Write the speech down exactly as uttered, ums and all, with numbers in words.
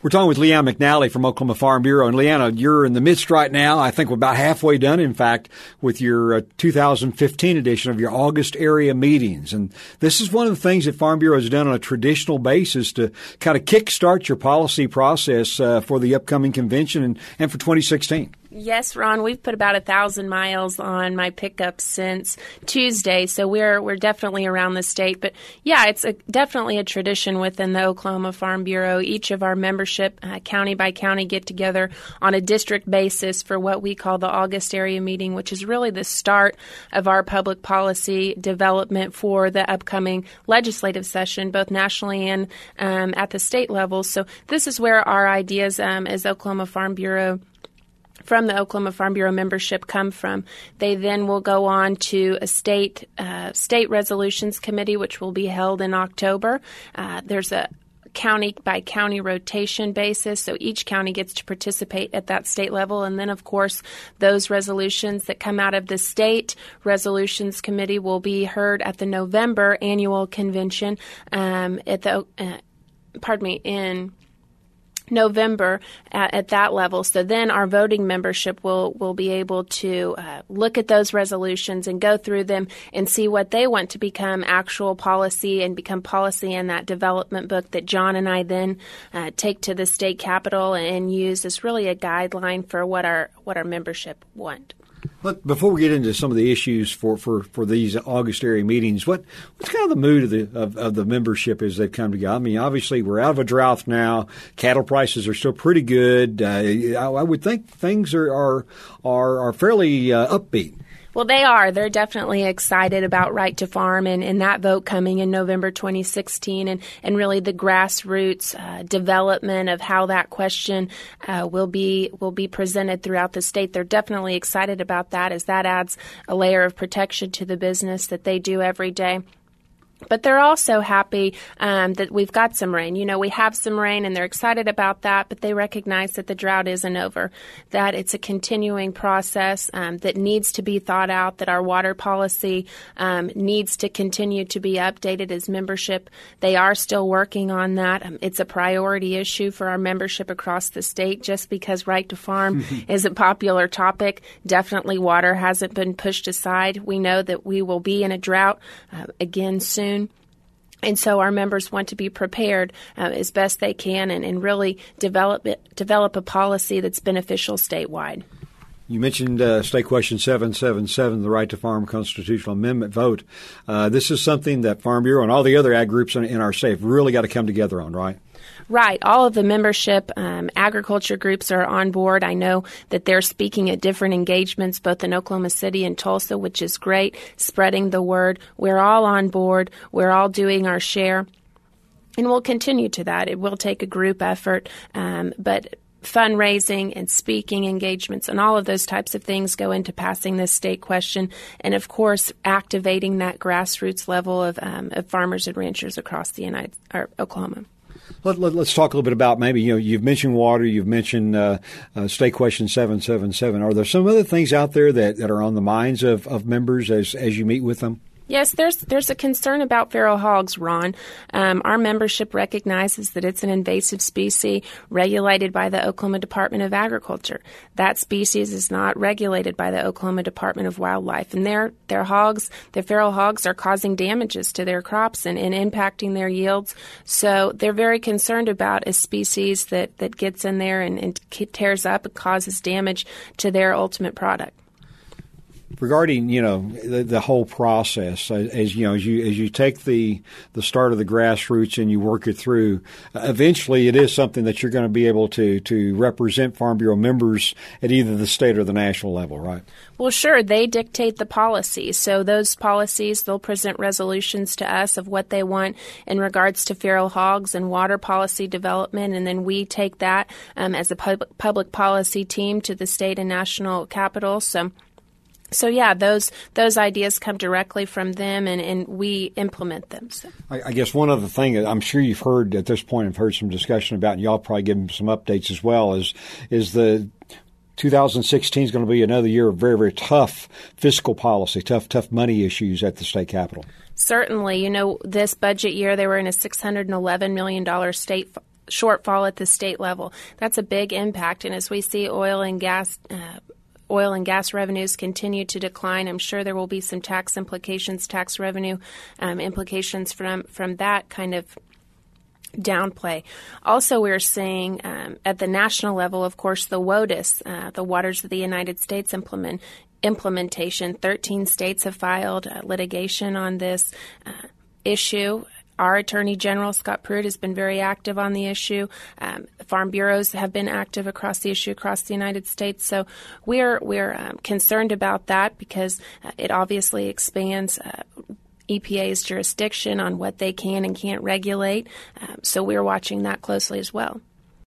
We're talking with Leanne McNally from Oklahoma Farm Bureau. And Leanna, you're in the midst right now, I think we're about halfway done, in fact, with your uh, two thousand fifteen edition of your August area meetings. And this is one of the things that Farm Bureau has done on a traditional basis to kind of kickstart your policy process uh, for the upcoming convention and, and for twenty sixteen. Yes, Ron, we've put about a thousand miles on my pickup since Tuesday, so we're we're definitely around the state. But yeah, it's a, definitely a tradition within the Oklahoma Farm Bureau. Each of our membership, uh, county by county, get together on a district basis for what we call the August area meeting, which is really the start of our public policy development for the upcoming legislative session, both nationally and um, at the state level. So this is where our ideas um, as Oklahoma Farm Bureau from the Oklahoma Farm Bureau membership come from. They then will go on to a state uh, state resolutions committee, which will be held in October. Uh, there's a county by county rotation basis, so each county gets to participate at that state level. And then, of course, those resolutions that come out of the state resolutions committee will be heard at the November annual convention um, at the uh, pardon me in November at, at that level. So then our voting membership will, will be able to uh, look at those resolutions and go through them and see what they want to become actual policy and become policy in that development book that John and I then uh, take to the state capitol and use as really a guideline for what our what our membership want. But before we get into some of the issues for, for, for these August area meetings, what what's kind of the mood of the of, of the membership as they've come together? I mean, obviously we're out of a drought now. Cattle prices are still pretty good. Uh, I, I would think things are are are, are fairly uh, upbeat. Well, they are. They're definitely excited about Right to Farm and, and that vote coming in November twenty sixteen and, and really the grassroots uh, development of how that question uh, will be will be presented throughout the state. They're definitely excited about that as that adds a layer of protection to the business that they do every day. But they're also happy um, that we've got some rain. You know, we have some rain, and they're excited about that, but they recognize that the drought isn't over, that it's a continuing process um, that needs to be thought out, that our water policy um, needs to continue to be updated as membership. They are still working on that. Um, it's a priority issue for our membership across the state. Just because Right to Farm is a popular topic, definitely water hasn't been pushed aside. We know that we will be in a drought uh, again soon. And so our members want to be prepared uh, as best they can and, and really develop it, develop a policy that's beneficial statewide. You mentioned uh, State Question seven seven seven, the Right to Farm constitutional amendment vote. Uh, this is something that Farm Bureau and all the other ag groups in, in our state have really got to come together on, right? Right. All of the membership um, agriculture groups are on board. I know that they're speaking at different engagements, both in Oklahoma City and Tulsa, which is great, spreading the word. We're all on board. We're all doing our share. And we'll continue to that. It will take a group effort, um, but fundraising and speaking engagements and all of those types of things go into passing this state question. And, of course, activating that grassroots level of, um, of farmers and ranchers across the United or Oklahoma. Let, let, let's talk a little bit about maybe, you know, you've mentioned water, you've mentioned uh, uh, State Question seven seven seven. Are there some other things out there that, that are on the minds of, of members as, as you meet with them? Yes, there's there's a concern about feral hogs, Ron. Um, our membership recognizes that it's an invasive species regulated by the Oklahoma Department of Agriculture. That species is not regulated by the Oklahoma Department of Wildlife. And their their hogs, their feral hogs, are causing damages to their crops and, and impacting their yields. So they're very concerned about a species that, that gets in there and, and tears up and causes damage to their ultimate product. Regarding, you know, the, the whole process, as you know, as you as you take the the start of the grassroots and you work it through, uh, eventually it is something that you're going to be able to to represent Farm Bureau members at either the state or the national level, right? Well, sure. They dictate the policy. So those policies, they'll present resolutions to us of what they want in regards to feral hogs and water policy development, and then we take that um, as a pub- public policy team to the state and national capital. So. So, yeah, those those ideas come directly from them, and, and we implement them. So. I, I guess one other thing that I'm sure you've heard at this point, I've heard some discussion about, and y'all probably give them some updates as well, is is the two thousand sixteen is going to be another year of very, very tough fiscal policy, tough, tough money issues at the state capitol. Certainly. You know, this budget year, they were in a six hundred eleven million dollars state shortfall at the state level. That's a big impact. And as we see oil and gas uh, oil and gas revenues continue to decline, I'm sure there will be some tax implications, tax revenue um, implications from, from that kind of downplay. Also, we're seeing um, at the national level, of course, the WOTUS, uh, the Waters of the United States implement implementation. thirteen states have filed uh, litigation on this uh, issue. Our Attorney General, Scott Pruitt, has been very active on the issue. Um, farm bureaus have been active across the issue across the United States. So we're we're um, concerned about that because uh, it obviously expands uh, E P A's jurisdiction on what they can and can't regulate. Um, so we're watching that closely as well.